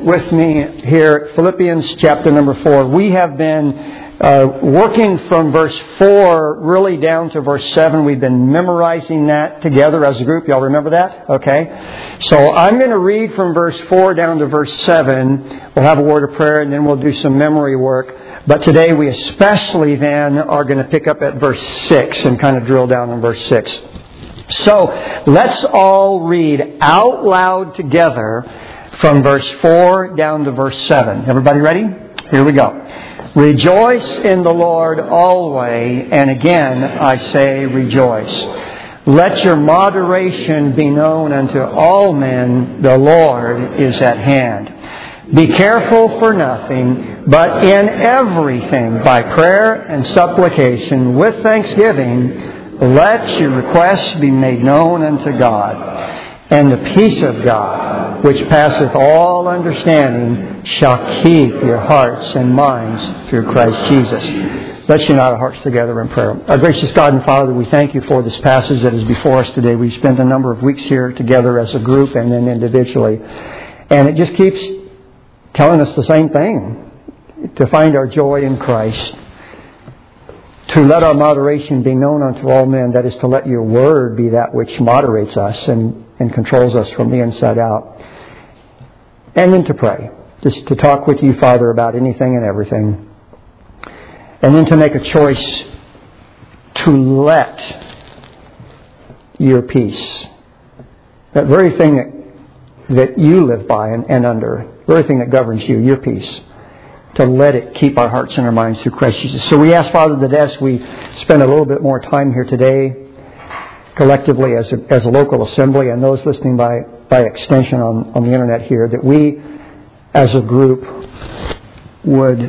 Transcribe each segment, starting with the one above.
with me here, Philippians chapter number 4. We have been working from verse 4 really down to verse 7. We've been memorizing that together as a group. Y'all remember that? Okay. So I'm going to read from verse 4 down to verse 7. We'll have a word of prayer and then we'll do some memory work. But today we especially then are going to pick up at verse 6 and kind of drill down on verse 6. So let's all read out loud together from verse 4 down to verse 7. Everybody ready? Here we go. Rejoice in the Lord always, and again I say rejoice. Let your moderation be known unto all men. The Lord is at hand. Be careful for nothing, but in everything by prayer and supplication with thanksgiving let your requests be made known unto God. And the peace of God, which passeth all understanding, shall keep your hearts and minds through Christ Jesus. Let's unite our hearts together in prayer. Our gracious God and Father, we thank you for this passage that is before us today. We've spent a number of weeks here together as a group and then individually. And it just keeps telling us the same thing. To find our joy in Christ. To let our moderation be known unto all men, that is to let your word be that which moderates us and controls us from the inside out. And then to pray. Just to talk with you, Father, about anything and everything. And then to make a choice to let your peace, that very thing that you live by and under, the very thing that governs you, your peace, to let it keep our hearts and our minds through Christ Jesus. So we ask, Father, that as we spend a little bit more time here today, collectively as a local assembly, and those listening by extension on the internet here, that we as a group would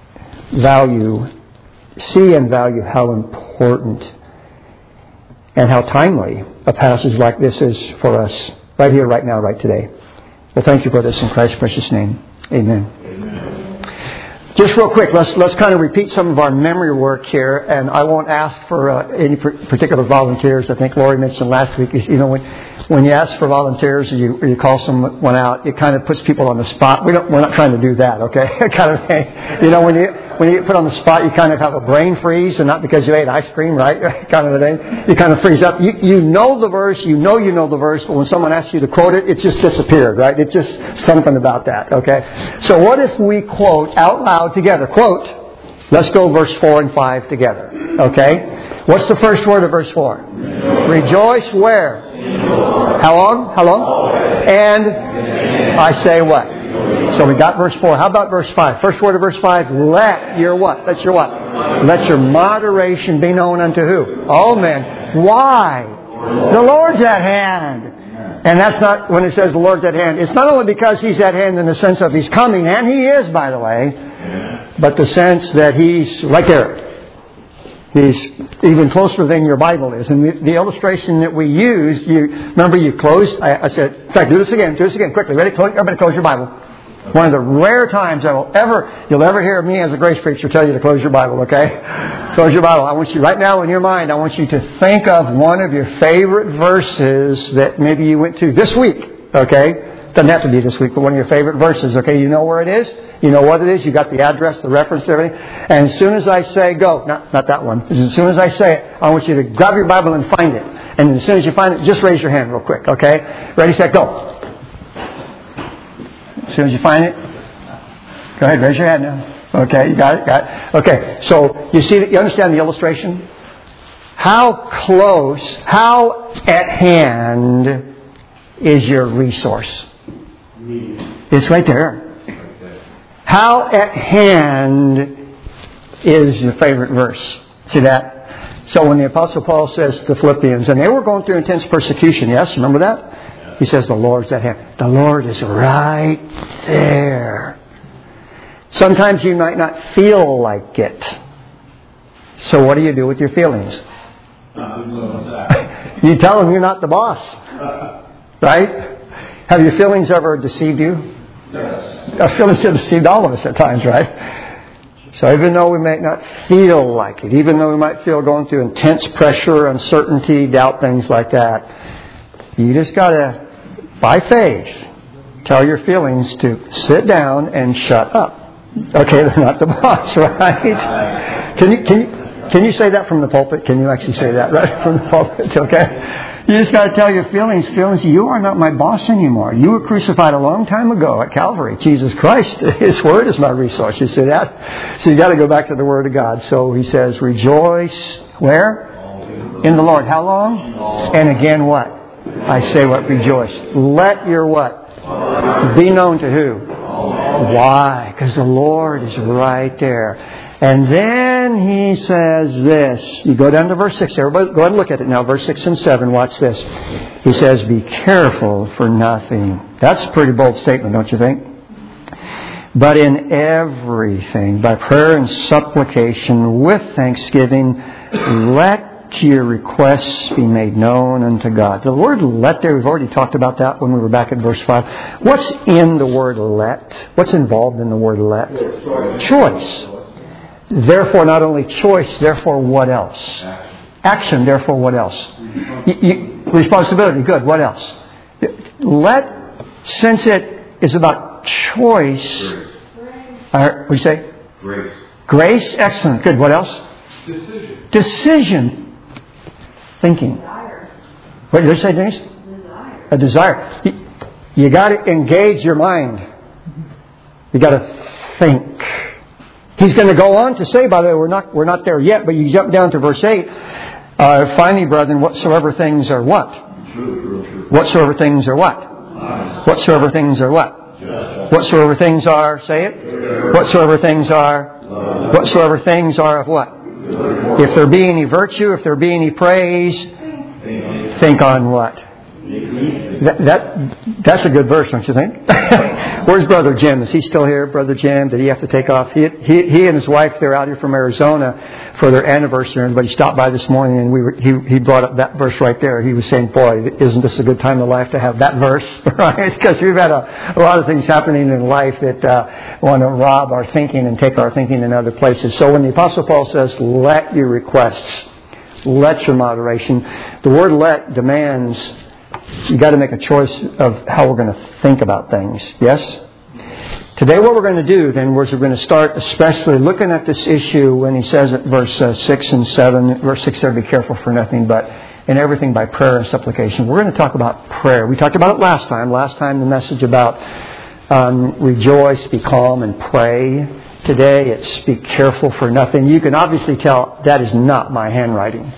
see and value how important and how timely a passage like this is for us, right here, right now, right today. Well, thank you for this in Christ's precious name. Amen. Just real quick, let's kind of repeat some of our memory work here, and I won't ask for any particular volunteers. I think Lori mentioned last week, when you ask for volunteers or you call someone out, it kind of puts people on the spot. We're not trying to do that, okay? kind of thing. When you get put on the spot, you kind of have a brain freeze, and not because you ate ice cream, right? kind of a thing. You kind of freeze up. You know the verse, you know the verse, but when someone asks you to quote it, it just disappeared, right? It's just something about that, okay? So what if we quote out loud together? Quote. Let's go verse 4 and 5 together, okay? What's the first word of verse 4? Rejoice where? How long? And I say what? So we got verse 4. How about verse 5? First word of verse 5. Let your what? Let your what? Let your moderation be known unto who? All men. Why? The Lord's at hand. And that's not, when it says the Lord's at hand, it's not only because He's at hand in the sense of He's coming, and He is, by the way, but the sense that He's right there. He's even closer than your Bible is. And the illustration that we used, remember you closed, I said, in fact, do this again, quickly. Ready? Everybody close your Bible. One of the rare times you'll ever hear me as a grace preacher tell you to close your Bible, okay? Close your Bible. I want you right now in your mind, I want you to think of one of your favorite verses that maybe you went to this week, okay? Doesn't have to be this week, but one of your favorite verses, okay? You know where it is? You know what it is? You got the address, the reference, everything. And as soon as I say go, not that one. As soon as I say it, I want you to grab your Bible and find it. And as soon as you find it, just raise your hand real quick, okay? Ready, set, go. As soon as you find it, go ahead, raise your hand now. Okay, you got it. Okay, so you understand the illustration? How close, how at hand is your resource? It's right there. How at hand is your favorite verse? See that? So when the Apostle Paul says to the Philippians, and they were going through intense persecution, yes? Remember that? He says the Lord's at hand. The Lord is right there. Sometimes you might not feel like it. So what do you do with your feelings? You tell them you're not the boss. Right? Have your feelings ever deceived you? Yes. Our feelings have deceived all of us at times, right? So even though we may not feel like it, even though we might feel going through intense pressure, uncertainty, doubt, things like that, you just got to, by faith, tell your feelings to sit down and shut up. Okay, they're not the boss, right? Can you say that from the pulpit? Can you actually say that right from the pulpit? Okay. You just got to tell your feelings, you are not my boss anymore. You were crucified a long time ago at Calvary. Jesus Christ, His Word is my resource. You see that? So you got to go back to the Word of God. So He says, rejoice, where? In the Lord. How long? And again what? I say what? Rejoice. Let your what? Be known to who? Why? Because the Lord is right there. And then He says this. You go down to verse 6. Everybody go ahead and look at it now. Verse 6 and 7. Watch this. He says, be careful for nothing. That's a pretty bold statement, don't you think? But in everything, by prayer and supplication, with thanksgiving, let your requests be made known unto God. The word let there, we've already talked about that when we were back at verse 5. What's in the word let? What's involved in the word let? Choice. Therefore, not only choice, therefore what else? Action, therefore what else? Responsibility, good. What else? Let, since it is about choice, what do you say? Grace. Grace, excellent. Good. What else? Decision. Thinking. What did you say, Denise? A desire. You got to engage your mind. You got to think. He's going to go on to say, by the way, we're not there yet, but you jump down to verse 8. Finally, brethren, whatsoever things are what? True. Whatsoever things are what? Whatsoever things are what? Whatsoever things are, say it. Whatsoever things are. Whatsoever things are of what? If there be any virtue, if there be any praise, think on what? That's a good verse, don't you think? Where's Brother Jim? Is he still here, Brother Jim? Did he have to take off? He and his wife, they're out here from Arizona for their anniversary. But he stopped by this morning and he brought up that verse right there. He was saying, boy, isn't this a good time in life to have that verse? Right? Because we've had a lot of things happening in life that want to rob our thinking and take our thinking in other places. So when the Apostle Paul says, let your requests, let your moderation, the word let demands you got to make a choice of how we're going to think about things. Yes? Today what we're going to do then is we're going to start especially looking at this issue when he says at verse 6 and 7. Verse 6 there, be careful for nothing but in everything by prayer and supplication. We're going to talk about prayer. We talked about it last time. Last time the message about rejoice, be calm, and pray. Today it's be careful for nothing. You can obviously tell that is not my handwriting.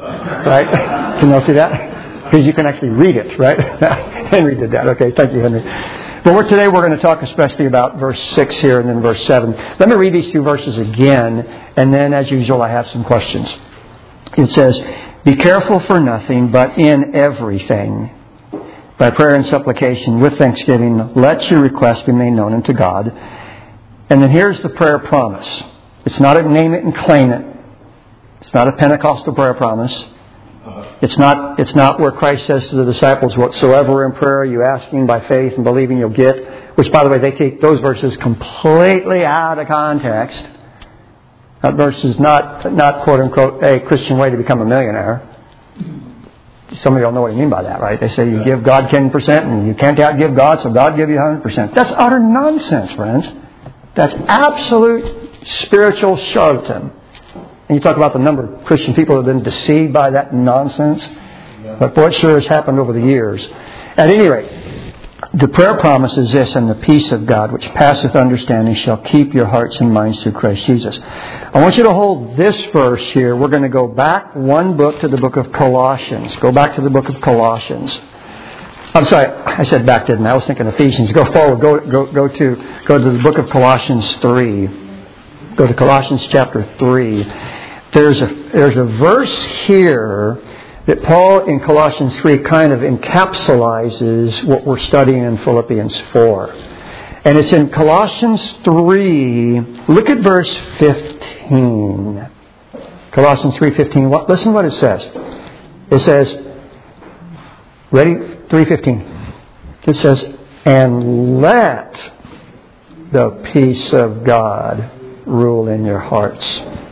Right? Can you all see that? Because you can actually read it, right? Henry did that. Okay, thank you, Henry. But today we're going to talk especially about verse 6 here and then verse 7. Let me read these two verses again, and then as usual I have some questions. It says, be careful for nothing, but in everything, by prayer and supplication, with thanksgiving, let your requests be made known unto God. And then here's the prayer promise. It's not a name it and claim it. It's not a Pentecostal prayer promise. It's not where Christ says to the disciples, whatsoever in prayer you asking by faith and believing you'll get, which by the way, they take those verses completely out of context. That verse is not quote unquote a Christian way to become a millionaire. Some of y'all know what I mean by that, right? They say you give God 10% and you can't outgive God, so God give you 100%. That's utter nonsense, friends. That's absolute spiritual charlatan. And you talk about the number of Christian people who have been deceived by that nonsense. But boy, it sure has happened over the years. At any rate, the prayer promise is this, and the peace of God, which passeth understanding, shall keep your hearts and minds through Christ Jesus. I want you to hold this verse here. We're going to go back one book to the book of Colossians. Go back to the book of Colossians. I'm sorry, I said back, didn't I? I was thinking Ephesians. Go forward. Go to the book of Colossians 3. Go to Colossians chapter 3. There's a verse here that Paul in Colossians 3 kind of encapsulates what we're studying in Philippians 4. And it's in Colossians 3. Look at verse 15. Colossians 3:15. Listen to what it says. It says, ready? 3:15. It says, and let the peace of God rule in your hearts,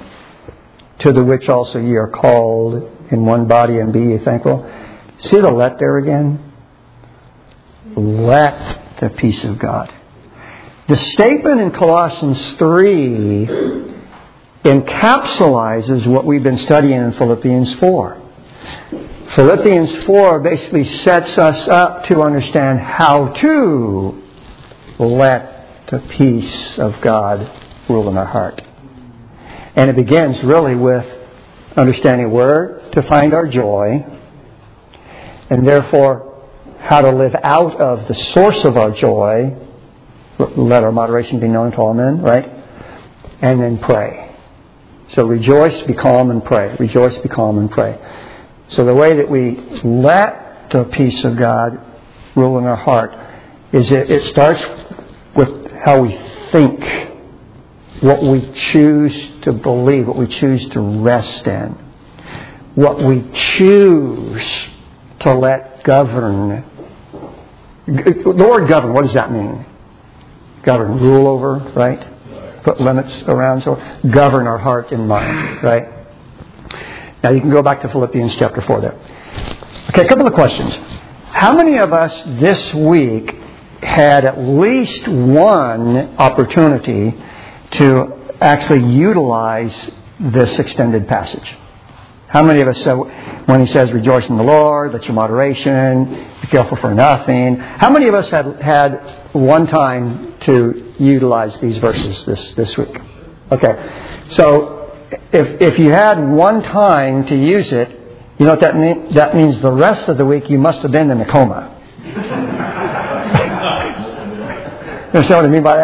to the which also ye are called in one body, and be ye thankful. See the let there again? Let the peace of God. The statement in Colossians 3 encapsulates what we've been studying in Philippians 4. Philippians 4 basically sets us up to understand how to let the peace of God rule in our heart. And it begins really with understanding where to find our joy, and therefore how to live out of the source of our joy. Let our moderation be known to all men, right? And then pray. So rejoice, be calm, and pray. Rejoice, be calm, and pray. So the way that we let the peace of God rule in our heart is it starts with how we think, what we choose to believe, what we choose to rest in, what we choose to let govern. The word govern, what does that mean? Govern, rule over, right? Put limits around, so govern our heart and mind, right? Now you can go back to Philippians chapter 4 there. Okay, a couple of questions. How many of us this week had at least one opportunity to actually utilize this extended passage? How many of us said, when he says, rejoice in the Lord, let your moderation, be careful for nothing. How many of us had one time to utilize these verses this week? Okay. So, if you had one time to use it, you know what that means? That means the rest of the week you must have been in a coma. You understand what I mean by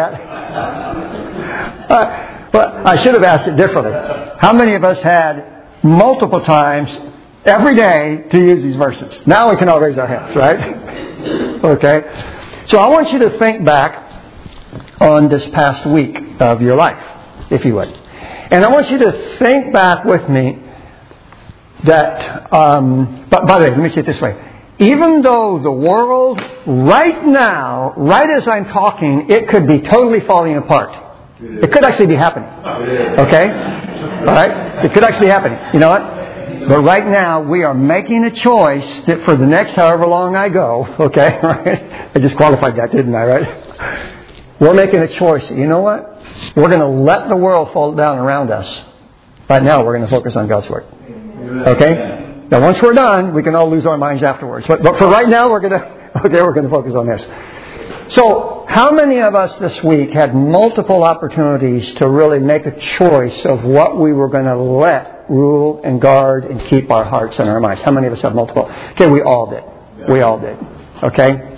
that? But I should have asked it differently. How many of us had multiple times every day to use these verses? Now we can all raise our hands, right? Okay. So I want you to think back on this past week of your life, if you would. And I want you to think back with me that, but by the way, let me say it this way. Even though the world right now, right as I'm talking, it could be totally falling apart. It could actually be happening. Okay? All right? It could actually be happening. You know what? But right now, we are making a choice that for the next however long I go, okay? Right? I just qualified that, didn't I, right? We're making a choice. You know what? We're going to let the world fall down around us. Right now, we're going to focus on God's Word. Okay? Now, once we're done, we can all lose our minds afterwards. But for right now, we're going to focus on this. So, how many of us this week had multiple opportunities to really make a choice of what we were going to let rule and guard and keep our hearts and our minds? How many of us have multiple? Okay, we all did. We all did. Okay?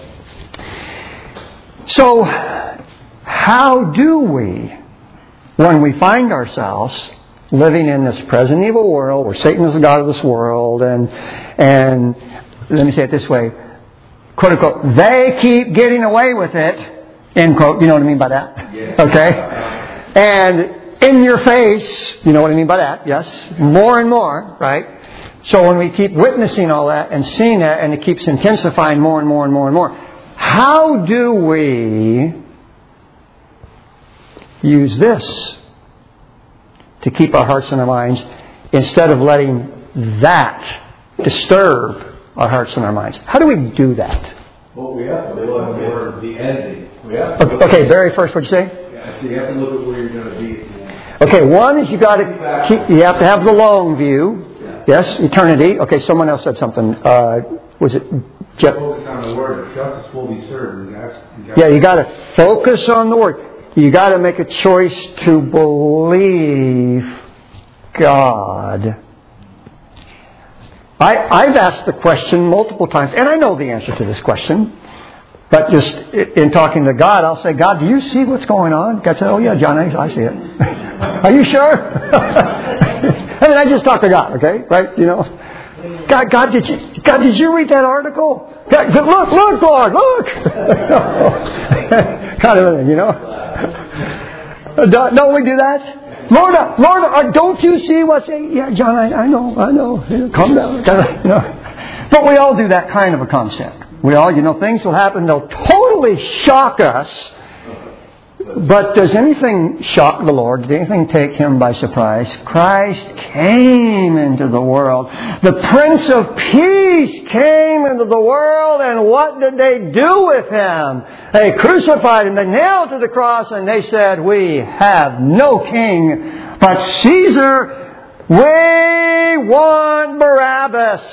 So, how do we, when we find ourselves living in this present evil world where Satan is the god of this world, and let me say it this way, quote unquote, they keep getting away with it, end quote, you know what I mean by that? Yeah. Okay? And in your face, you know what I mean by that, yes? More and more, right? So when we keep witnessing all that and seeing that, and it keeps intensifying more and more and more and more, how do we use this to keep our hearts and our minds instead of letting that disturb our hearts and our minds? How do we do that? Well, we have to look at where the ending. Okay, very first, what'd you say? Yeah, so you have to look at where you're going to be. Okay, one is you have to have the long view. Yeah. Yes, eternity. Okay, someone else said something. Was it Jeff? Focus on the Word. Justice will be served. You got to focus on the Word. You got to make a choice to believe God. I've asked the question multiple times, and I know the answer to this question. But just in talking to God, I'll say, God, do you see what's going on? God said, oh yeah, John, I see it. Are you sure? I mean, I just talk to God, okay? Right? You know, God, did you read that article? God, look, Lord, look. Kind of thing, you know. Don't we do that? Lord, don't you see what's... Yeah, John, I know. Calm down. You know. But we all do that kind of a concept. We all, things will happen. They'll totally shock us. But does anything shock the Lord? Did anything take Him by surprise? Christ came into the world. The Prince of Peace came into the world, and what did they do with Him? They crucified Him, they nailed to the cross, and they said, "We have no king but Caesar. We want Barabbas."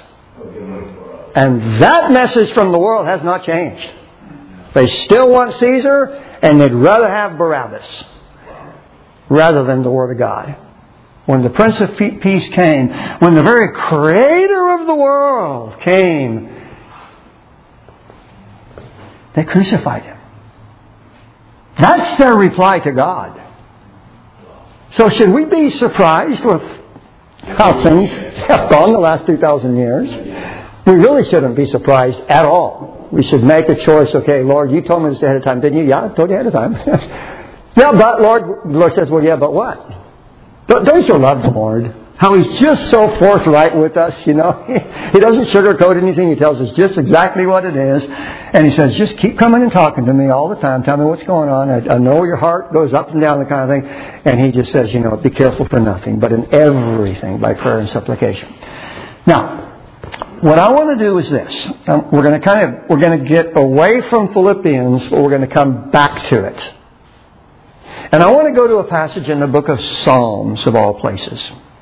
And that message from the world has not changed. They still want Caesar, and they'd rather have Barabbas rather than the Word of God. When the Prince of Peace came, when the very Creator of the world came, they crucified Him. That's their reply to God. So should we be surprised with how things have gone the last 2,000 years? We really shouldn't be surprised at all. We should make a choice. Okay, Lord, you told me this ahead of time, didn't you? Yeah, I told you ahead of time. Yeah, but Lord, the Lord says, well, yeah, but what? Don't you love the Lord? How He's just so forthright with us, you know. He doesn't sugarcoat anything. He tells us just exactly what it is. And He says, just keep coming and talking to me all the time. Tell me what's going on. I know your heart goes up and down, the kind of thing. And He just says, you know, be careful for nothing, but in everything by prayer and supplication. Now, what I want to do is this. We're going to get away from Philippians, but we're going to come back to it. And I want to go to a passage in the book of Psalms, of all places.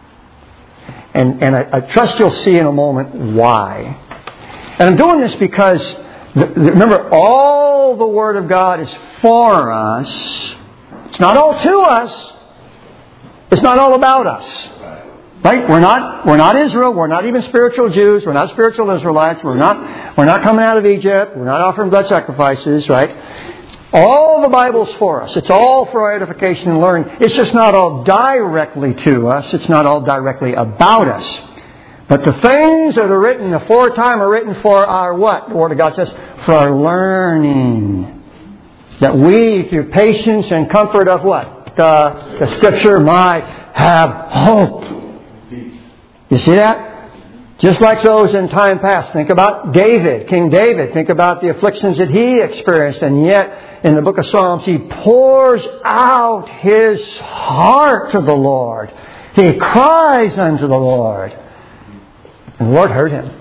And I trust you'll see in a moment why. And I'm doing this because, remember, all the Word of God is for us. It's not all to us. It's not all about us. Right? We're not Israel. We're not even spiritual Jews. We're not spiritual Israelites. We're not coming out of Egypt. We're not offering blood sacrifices, right? All the Bible's for us. It's all for our edification and learning. It's just not all directly to us. It's not all directly about us. But the things that are written aforetime are written for our what? The Word of God says, for our learning. That we, through patience and comfort of what? The Scripture might have hope. You see that? Just like those in time past. Think about David, King David. Think about the afflictions that he experienced. And yet, in the book of Psalms, he pours out his heart to the Lord. He cries unto the Lord. And the Lord heard him.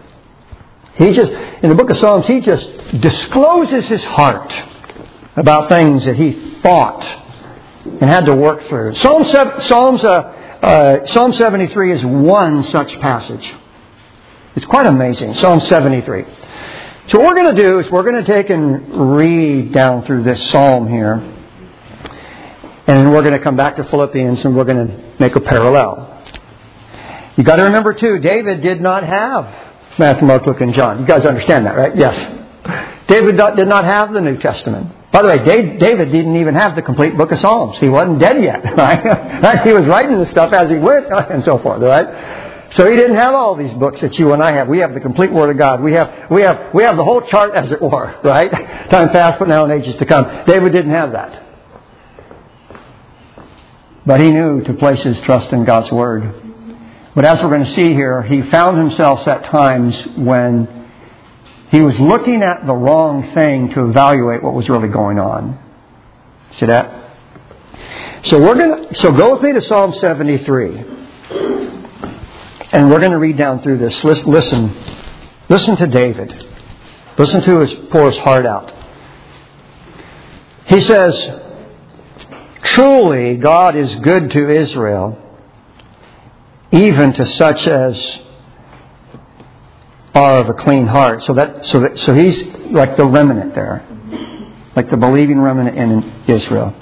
In the book of Psalms, he just discloses his heart about things that he thought and had to work through. Psalm 73 is one such passage. It's quite amazing. Psalm 73. So what we're going to do is we're going to take and read down through this psalm here. And we're going to come back to Philippians and we're going to make a parallel. You've got to remember too, David did not have Matthew, Mark, Luke, and John. You guys understand that, right? Yes. David did not have the New Testament. By the way, David didn't even have the complete book of Psalms. He wasn't dead yet, right? He was writing the stuff as he went and so forth, right? So he didn't have all these books that you and I have. We have the complete Word of God. We have the whole chart, as it were, right? Time past, but now and ages to come. David didn't have that. But he knew to place his trust in God's Word. But as we're going to see here, he found himself at times when he was looking at the wrong thing to evaluate what was really going on. See that? So go with me to Psalm 73. And we're going to read down through this. Listen to David. Listen to pour his heart out. He says, truly God is good to Israel, even to such as are of a clean heart. So he's like the remnant there. Like the believing remnant in Israel.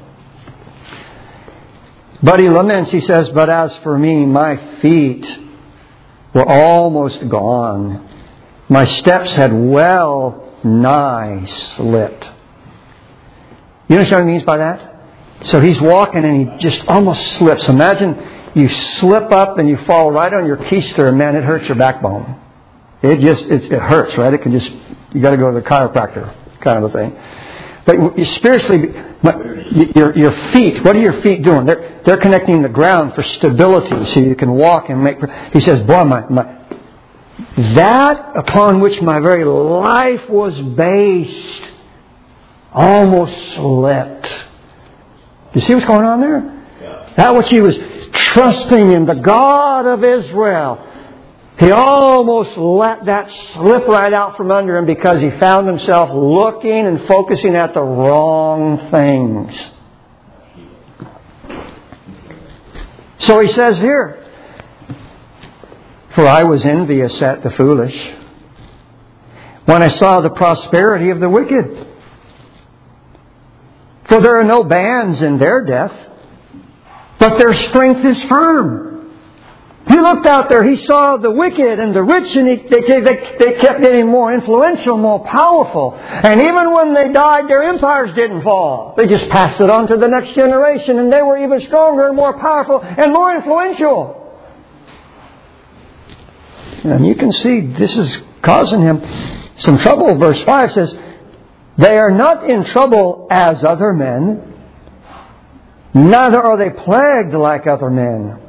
But he laments, he says, but as for me, my feet were almost gone. My steps had well nigh slipped. You know what he means by that? So he's walking and he just almost slips. Imagine you slip up and you fall right on your keister and man, it hurts your backbone. It hurts, right? It can just, you got to go to the chiropractor kind of a thing. But spiritually, your feet, what are your feet doing? They're connecting the ground for stability so you can walk and make. He says, boy, that upon which my very life was based almost slipped. You see what's going on there? Yeah. That which he was trusting in, the God of Israel. He almost let that slip right out from under him because he found himself looking and focusing at the wrong things. So he says here, for I was envious at the foolish when I saw the prosperity of the wicked. For there are no bands in their death, but their strength is firm. He looked out there, he saw the wicked and the rich, and they kept getting more influential, more powerful. And even when they died, their empires didn't fall. They just passed it on to the next generation, and they were even stronger and more powerful and more influential. And you can see this is causing him some trouble. Verse 5 says, they are not in trouble as other men, neither are they plagued like other men.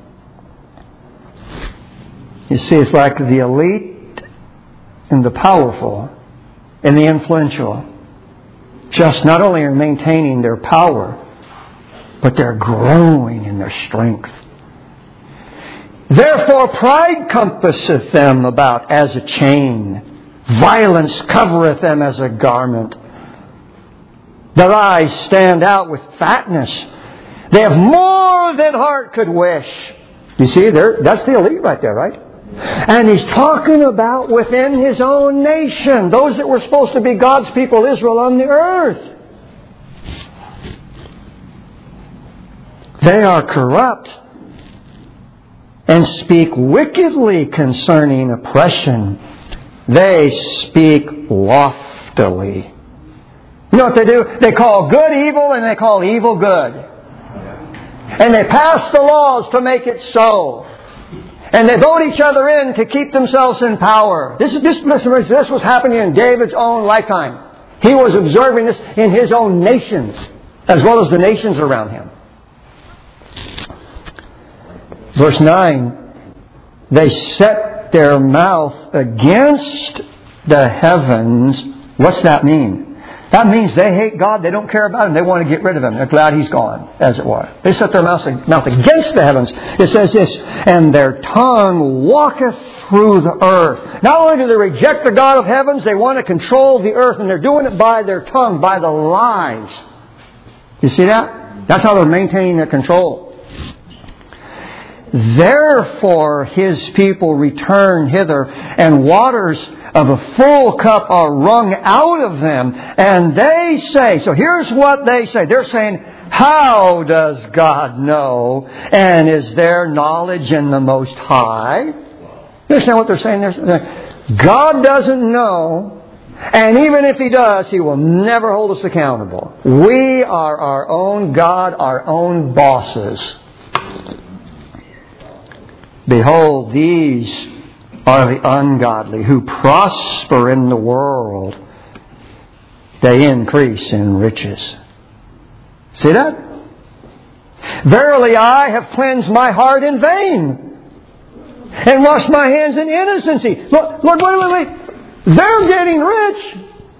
You see, it's like the elite and the powerful and the influential just not only are maintaining their power, but they're growing in their strength. Therefore pride compasseth them about as a chain. Violence covereth them as a garment. Their eyes stand out with fatness. They have more than heart could wish. You see, that's the elite right there, right? And he's talking about within his own nation, those that were supposed to be God's people, Israel, on the earth. They are corrupt and speak wickedly concerning oppression. They speak loftily. You know what they do? They call good evil and they call evil good. And they pass the laws to make it so. And they vote each other in to keep themselves in power. This was happening in David's own lifetime. He was observing this in his own nations, as well as the nations around him. Verse 9, they set their mouth against the heavens. What's that mean? That means they hate God, they don't care about Him, they want to get rid of Him. They're glad He's gone, as it were. They set their mouth against the heavens. It says this, and their tongue walketh through the earth. Not only do they reject the God of heavens, they want to control the earth, and they're doing it by their tongue, by the lies. You see that? That's how they're maintaining their control. Therefore His people return hither, and waters of a full cup are wrung out of them. And they say, so here's what they say. They're saying, how does God know? And is there knowledge in the Most High? You understand what they're saying? They're saying, God doesn't know. And even if He does, He will never hold us accountable. We are our own God, our own bosses. Behold, these are the ungodly who prosper in the world. They increase in riches. See that? Verily I have cleansed my heart in vain and washed my hands in innocency. Look, wait. They're getting rich.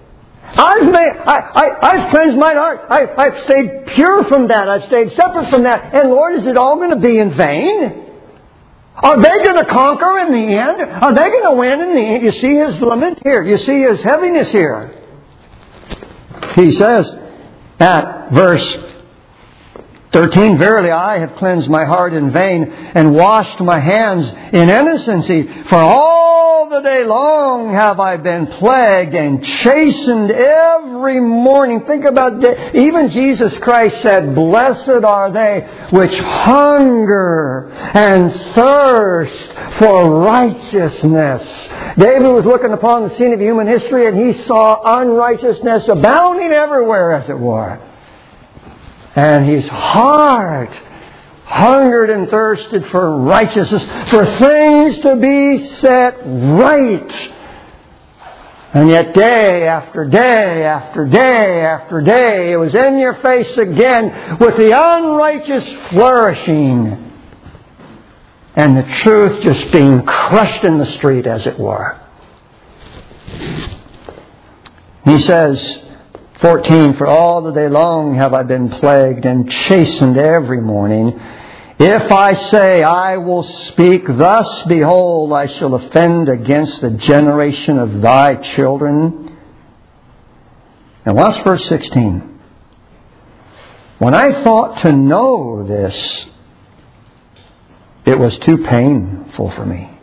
I've cleansed my heart. I've stayed pure from that. I've stayed separate from that. And Lord, is it all going to be in vain? Are they going to conquer in the end? Are they going to win in the end? You see His lament here. You see His heaviness here. He says at verse 13, verily I have cleansed my heart in vain and washed my hands in innocency. For all the day long have I been plagued and chastened every morning. Think about that. Even Jesus Christ said, blessed are they which hunger and thirst for righteousness. David was looking upon the scene of human history and he saw unrighteousness abounding everywhere, as it were. And his heart hungered and thirsted for righteousness, for things to be set right. And yet day after day after day after day, it was in your face again with the unrighteous flourishing and the truth just being crushed in the street, as it were. He says, 14, for all the day long have I been plagued and chastened every morning. If I say I will speak thus, behold, I shall offend against the generation of thy children. And watch verse 16. When I thought to know this, it was too painful for me.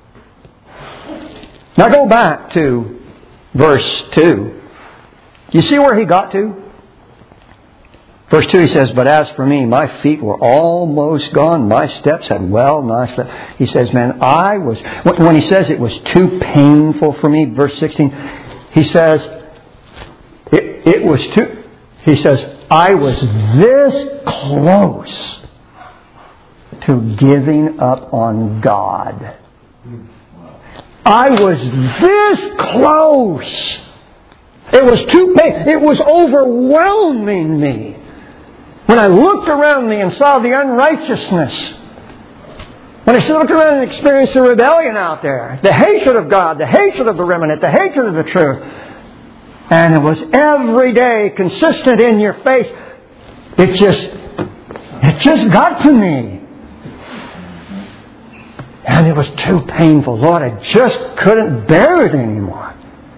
Now go back to verse 2. You see where he got to? Verse 2 he says, but as for me, my feet were almost gone. My steps had well nigh slept. He says, man, when he says it was too painful for me, verse 16, he says, he says, I was this close to giving up on God. I was this close. It was too painful. It was overwhelming me. When I looked around me and saw the unrighteousness, when I looked around and experienced the rebellion out there, the hatred of God, the hatred of the remnant, the hatred of the truth, and it was every day consistent in your face, it just got to me. And it was too painful. Lord, I just couldn't bear it anymore.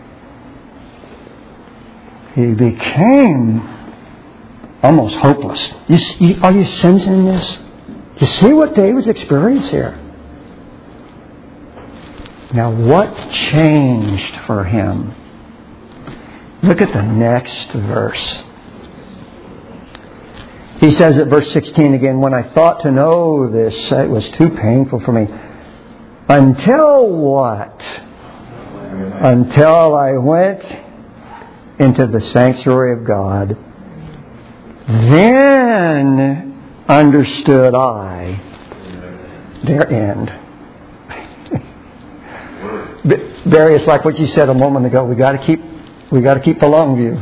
He became almost hopeless. Are you sensing this? You see what David's experience here? Now, what changed for him? Look at the next verse. He says at verse 16 again, when I thought to know this, it was too painful for me. Until what? Until I went into the sanctuary of God. Then understood I their end. Barry, it's like what you said a moment ago. We got to keep the long view.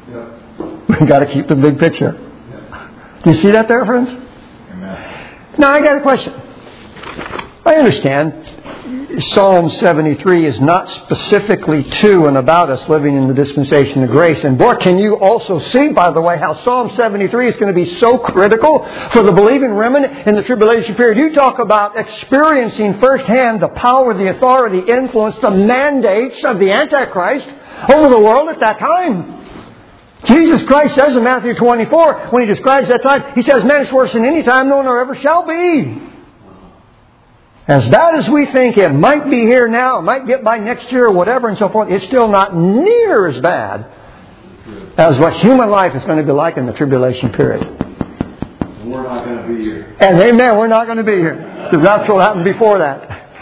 We got to keep the big picture. Do you see that there, friends? Amen. Now I got a question. I understand Psalm 73 is not specifically to and about us living in the dispensation of grace. And boy, can you also see, by the way, how Psalm 73 is going to be so critical for the believing remnant in the tribulation period. You talk about experiencing firsthand the power, the authority, influence, the mandates of the Antichrist over the world at that time. Jesus Christ says in Matthew 24, when He describes that time, He says, man, it's worse than any time known or ever shall be. As bad as we think it might be here now, it might get by next year or whatever and so forth, it's still not near as bad as what human life is going to be like in the tribulation period. We're not going to be here. And amen, we're not going to be here. The rapture will happen before that.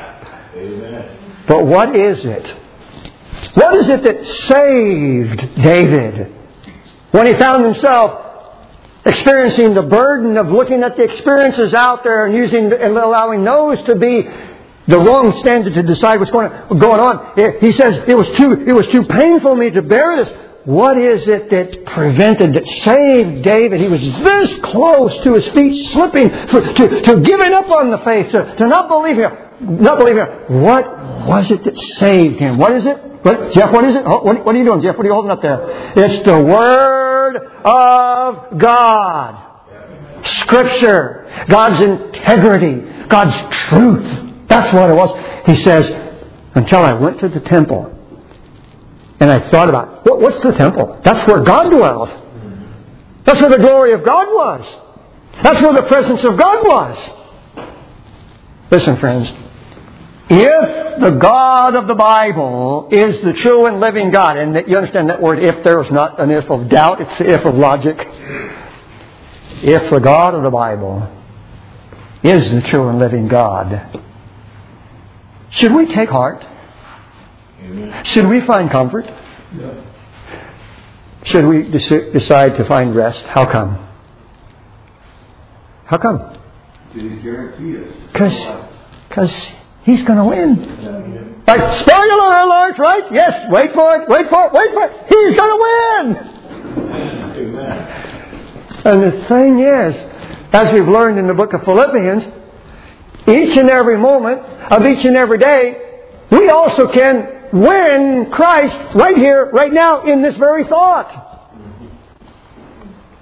Amen. But what is it? What is it that saved David when he found himself experiencing the burden of looking at the experiences out there and allowing those to be the wrong standard to decide what's going on? He says, it was too painful for me to bear this. What is it that that saved David? He was this close to his feet slipping, to giving up on the faith, to not believing. What was it that saved him? What is it? Jeff, what is it? What are you doing, Jeff? What are you holding up there? It's the Word of God. Scripture. God's integrity. God's truth. That's what it was. He says, until I went to the temple and I thought about, what's the temple? That's where God dwelled. That's where the glory of God was. That's where the presence of God was. Listen, friends. If the God of the Bible is the true and living God, and you understand that word if, there is not an if of doubt, it's the if of logic. If the God of the Bible is the true and living God, should we take heart? Amen. Should we find comfort? Yeah. Should we decide to find rest? How come? How come? Did He guarantee us? Because He's going to win. Like, spoiler alert, right? Yes, wait for it. He's going to win. Amen. And the thing is, as we've learned in the book of Philippians, each and every moment of each and every day, we also can win Christ right here, right now, in this very thought.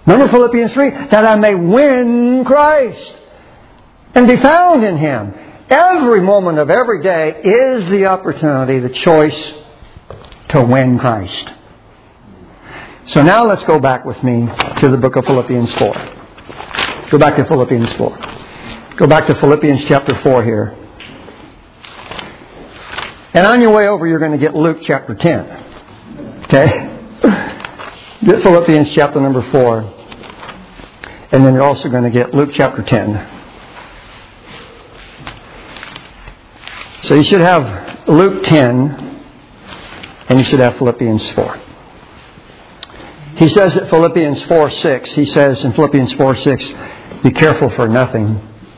Remember Philippians 3? That I may win Christ and be found in Him. Every moment of every day is the opportunity, the choice to win Christ. So now let's go back with me to the book of Philippians 4. Go back to Philippians 4. Go back to Philippians chapter 4 here. And on your way over, you're going to get Luke chapter 10. Okay? Get Philippians chapter number 4. And then you're also going to get Luke chapter 10. So you should have Luke 10, and you should have Philippians 4. He says at Philippians 4:6, he says in Philippians 4:6, be careful for nothing.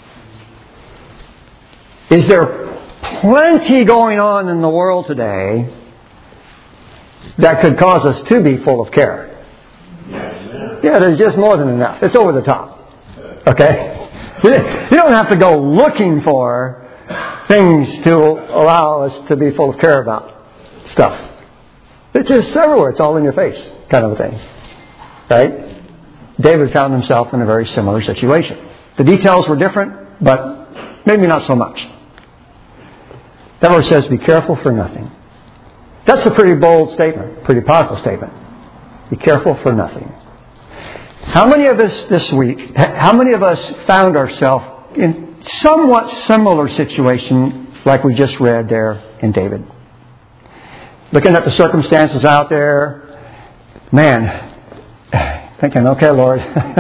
Is there plenty going on in the world today that could cause us to be full of care? Yeah, there's just more than enough. It's over the top. Okay? You don't have to go looking for things to allow us to be full of care about stuff. It's just everywhere. It's all in your face kind of a thing. Right? David found himself in a very similar situation. The details were different, but maybe not so much. That verse says, be careful for nothing. That's a pretty bold statement, pretty powerful statement. Be careful for nothing. How many of us this week, how many of us found ourselves in somewhat similar situation like we just read there in David? Looking at the circumstances out there, man, thinking, okay, Lord,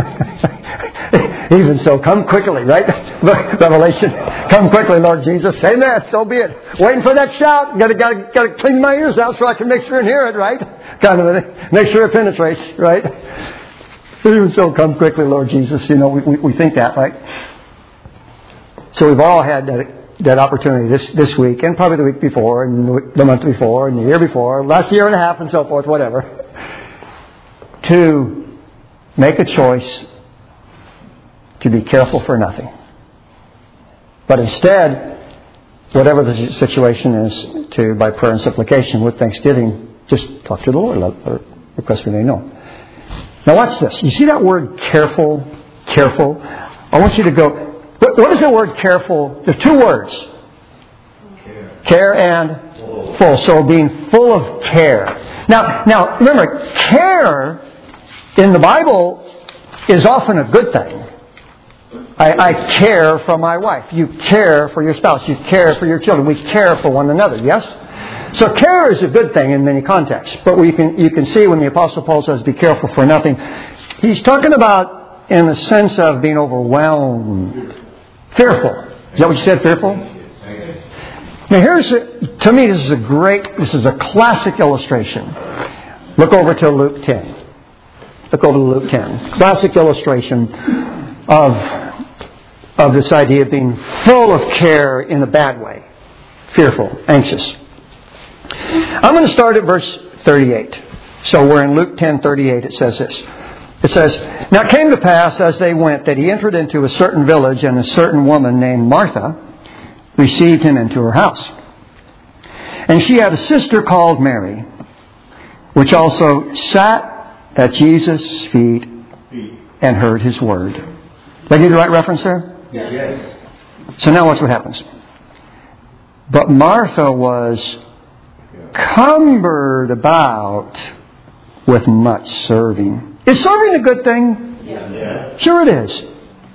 even so, come quickly, right? Revelation, come quickly, Lord Jesus. Amen, so be it. Waiting for that shout. Got to clean my ears out so I can make sure and hear it, right? Kind of a thing. Make sure it penetrates, right? Even so, come quickly, Lord Jesus. You know, we think that, right? So we've all had that opportunity this week, and probably the week before, and the month before, and the year before, last year and a half, and so forth, whatever, to make a choice to be careful for nothing. But instead, whatever the situation is, to, by prayer and supplication with thanksgiving, just talk to the Lord, or request we may know. Now watch this. You see that word careful? Careful? I want you to go... What is the word careful? There's two words. Care and full. So being full of care. Now remember, care in the Bible is often a good thing. I care for my wife. You care for your spouse. You care for your children. We care for one another. Yes? So care is a good thing in many contexts. But you can see when the Apostle Paul says, be careful for nothing, he's talking about in the sense of being overwhelmed. Fearful. Is that what you said, fearful? Now to me, this is a classic illustration. Look over to Luke 10. Look over to Luke 10. Classic illustration of this idea of being full of care in a bad way. Fearful, anxious. I'm going to start at verse 38. So we're in Luke 10:38. It says this. It says, now it came to pass as they went that he entered into a certain village, and a certain woman named Martha received him into her house. And she had a sister called Mary, which also sat at Jesus' feet and heard his word. Did I give you the right reference there? Yes. So now watch what happens. But Martha was cumbered about with much serving. Is serving a good thing? Yes. Sure it is.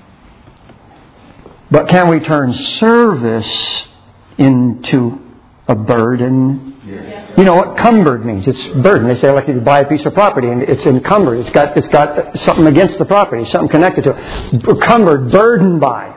But can we turn service into a burden? Yes. You know what cumbered means? It's burden. They say like you buy a piece of property and it's encumbered. It's got something against the property, something connected to it. Cumbered, burdened by.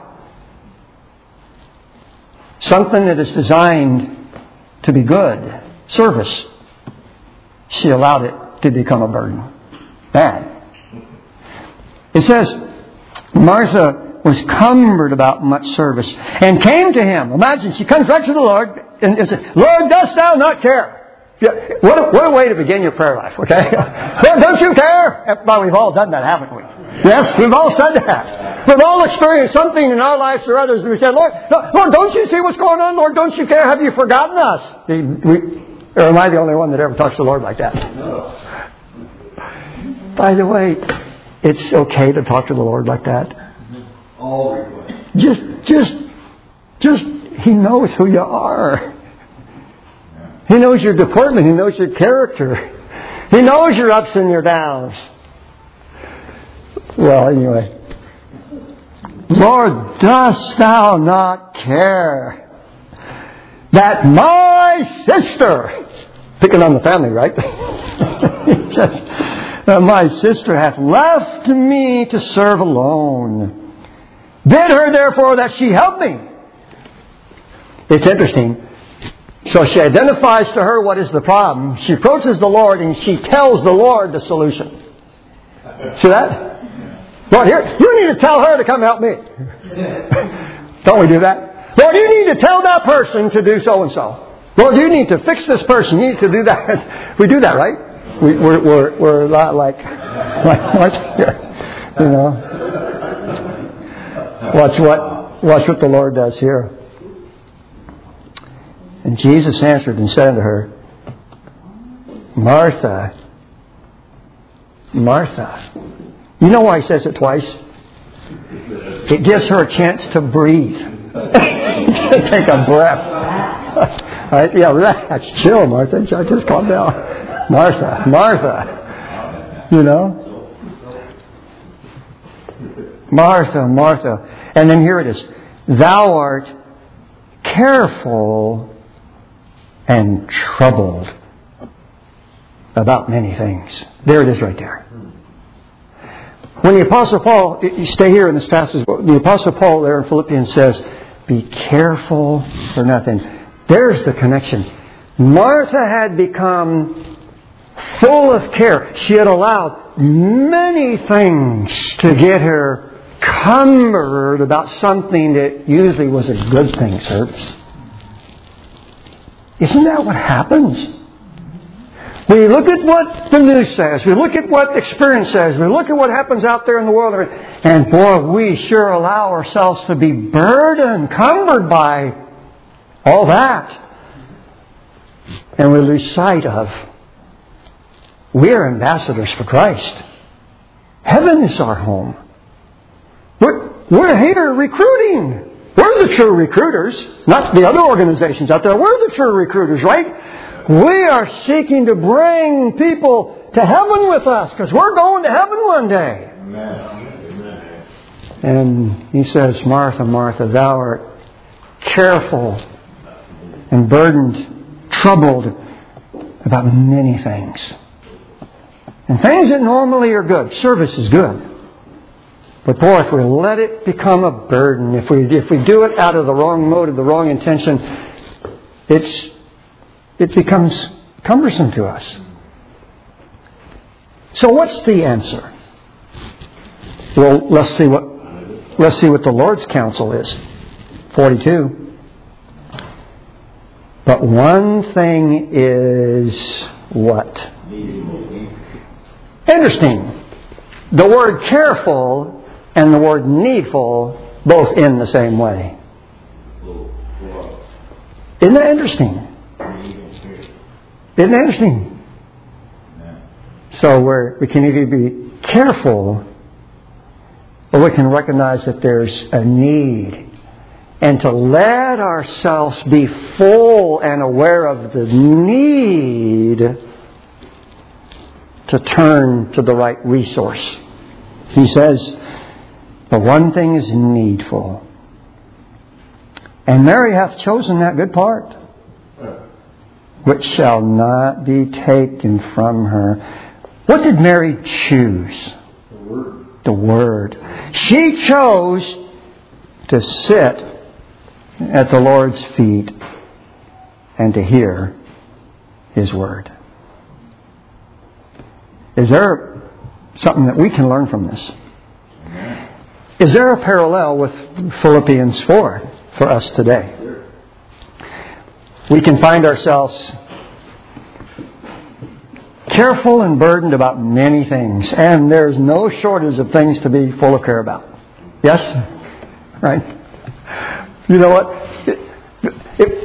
Something that is designed to be good. Service. She allowed it to become a burden. Bad. It says, Martha was cumbered about much service and came to him. Imagine, she comes right to the Lord and says, Lord, dost thou not care? What a way to begin your prayer life, okay? Lord, don't you care? Well, we've all done that, haven't we? Yes, we've all said that. We've all experienced something in our lives or others and we said, Lord, don't you see what's going on? Lord, don't you care? Have you forgotten us? Or am I the only one that ever talks to the Lord like that? No. By the way, it's okay to talk to the Lord like that? All requests. Just, He knows who you are. He knows your deportment. He knows your character. He knows your ups and your downs. Well, anyway. Lord, dost thou not care that my sister, picking on the family, right? My sister hath left me to serve alone. Bid her therefore that she help me. It's interesting. So she identifies to her what is the problem. She approaches the Lord and she tells the Lord the solution. See that? Lord, here, you need to tell her to come help me. Don't we do that? Lord, you need to tell that person to do so and so. Lord, you need to fix this person. You need to do that. We do that, right? We're a lot like Martha, you know. Watch what the Lord does here. And Jesus answered and said unto her, Martha, Martha. You know why He says it twice? It gives her a chance to breathe. Take a breath. Right? Yeah, relax. Chill, Martha. Just calm down. Martha, Martha. You know? Martha, Martha. And then here it is. Thou art careful and troubled about many things. There it is right there. When the Apostle Paul, you stay here in this passage, the Apostle Paul there in Philippians says, be careful for nothing. There's the connection. Martha had become full of care. She had allowed many things to get her cumbered about something that usually was a good thing, sirs. Isn't that what happens? We look at what the news says. We look at what experience says. We look at what happens out there in the world. And boy, we sure allow ourselves to be burdened, cumbered by all that. And we lose sight of we're ambassadors for Christ. Heaven is our home. We're here recruiting. We're the true recruiters, not the other organizations out there. We're the true recruiters, right? We are seeking to bring people to heaven with us because we're going to heaven one day. Amen. And He says, Martha, Martha, thou art careful and burdened, troubled about many things. And things that normally are good. Service is good. But boy, if we let it become a burden, if we do it out of the wrong motive, the wrong intention, it becomes cumbersome to us. So what's the answer? Well, let's see what the Lord's counsel is. 42. But one thing is what? Interesting. The word careful and the word needful both in the same way. Isn't that interesting? Isn't that interesting? So we can either be careful or we can recognize that there's a need. And to let ourselves be full and aware of the need to turn to the right resource. He says, the one thing is needful. And Mary hath chosen that good part, which shall not be taken from her. What did Mary choose? The Word. She chose to sit at the Lord's feet and to hear His Word. Is there something that we can learn from this? Is there a parallel with Philippians 4 for us today? We can find ourselves careful and burdened about many things. And there's no shortage of things to be full of care about. Yes? Right? You know what?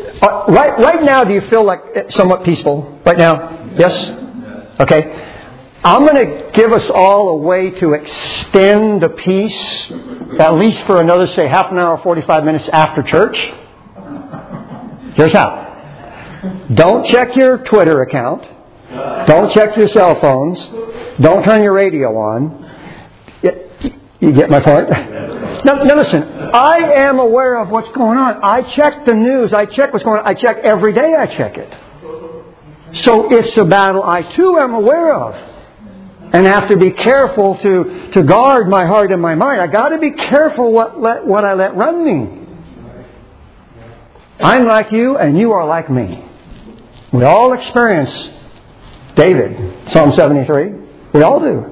Right now, do you feel like somewhat peaceful? Right now? Yes? Okay. I'm going to give us all a way to extend the peace, at least for another, say, half an hour, 45 minutes after church. Here's how. Don't check your Twitter account. Don't check your cell phones. Don't turn your radio on. You get my point? Now listen, I am aware of what's going on. I check the news. I check what's going on. I check every day. I check it. So it's a battle I too am aware of. And have to be careful to guard my heart and my mind. I got to be careful what I let run me. I'm like you and you are like me. We all experience David, Psalm 73. We all do.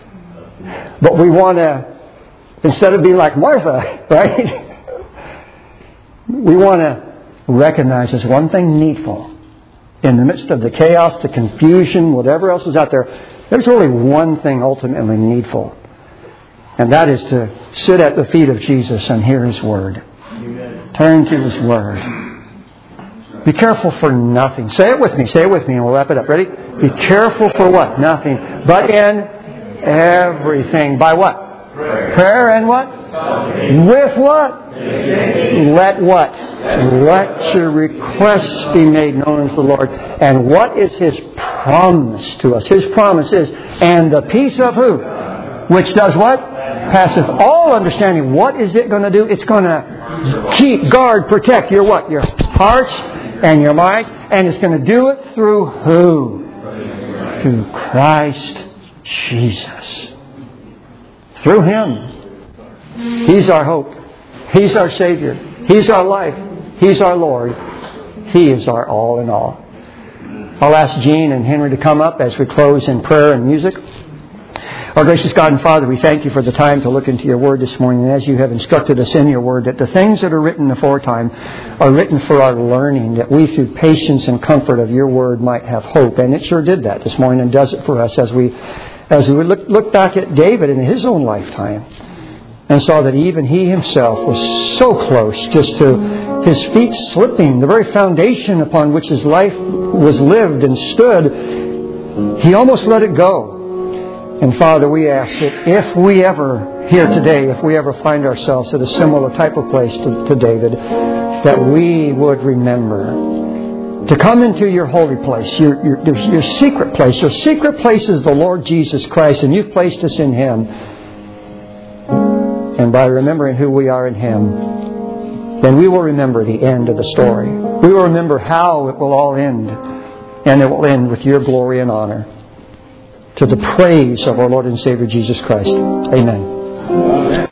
But we want to, instead of being like Martha, right? We want to recognize there's one thing needful. In the midst of the chaos, the confusion, whatever else is out there, there's only one thing ultimately needful. And that is to sit at the feet of Jesus and hear His Word. Turn to His Word. Be careful for nothing. Say it with me, and we'll wrap it up. Ready? Be careful for what? Nothing. But in everything. By what? Prayer and what? With what? Let what? Let your requests be made known unto the Lord. And what is His promise to us? His promise is, and the peace of who? Which does what? Passeth all understanding. What is it going to do? It's going to keep, guard, protect your what? Your hearts and your mind. And it's going to do it through who? Through Christ Jesus. Through Him. He's our hope. He's our Savior. He's our life. He's our Lord. He is our all in all. I'll ask Gene and Henry to come up as we close in prayer and music. Our gracious God and Father, we thank You for the time to look into Your Word this morning. And as You have instructed us in Your Word, that the things that are written aforetime are written for our learning, that we through patience and comfort of Your Word might have hope. And it sure did that this morning and does it for us as we look back at David in his own lifetime and saw that even he himself was so close just to his feet slipping, the very foundation upon which his life was lived and stood, he almost let it go. And Father, we ask that if we ever, here today, if we ever find ourselves at a similar type of place to David, that we would remember to come into Your holy place, your secret place. Your secret place is the Lord Jesus Christ, and You've placed us in Him. And by remembering who we are in Him, then we will remember the end of the story. We will remember how it will all end. And it will end with Your glory and honor. To the praise of our Lord and Savior Jesus Christ. Amen.